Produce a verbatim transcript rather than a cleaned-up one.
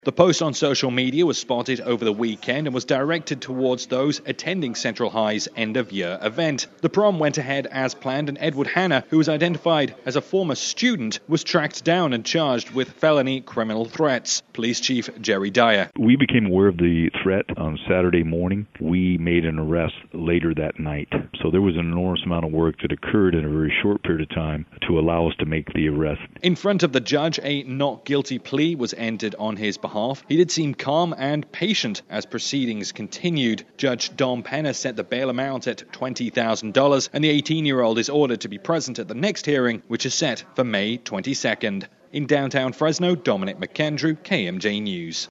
The post on social media was spotted over the weekend and was directed towards those attending Central High's end-of-year event. The prom went ahead as planned, and Edward Hanna, who was identified as a former student, was tracked down and charged with felony criminal threats. Police Chief Jerry Dyer. We became aware of the threat on Saturday morning. We made an arrest later that night. So there was an enormous amount of work that occurred in a very short period of time to allow us to make the arrest. In front of the judge, a not guilty plea was entered on his behalf. He did seem calm and patient as proceedings continued. Judge Dom Penna set the bail amount at twenty thousand dollars, and the eighteen-year-old is ordered to be present at the next hearing, which is set for May twenty-second. In downtown Fresno, Dominic McKendrew, K M J News.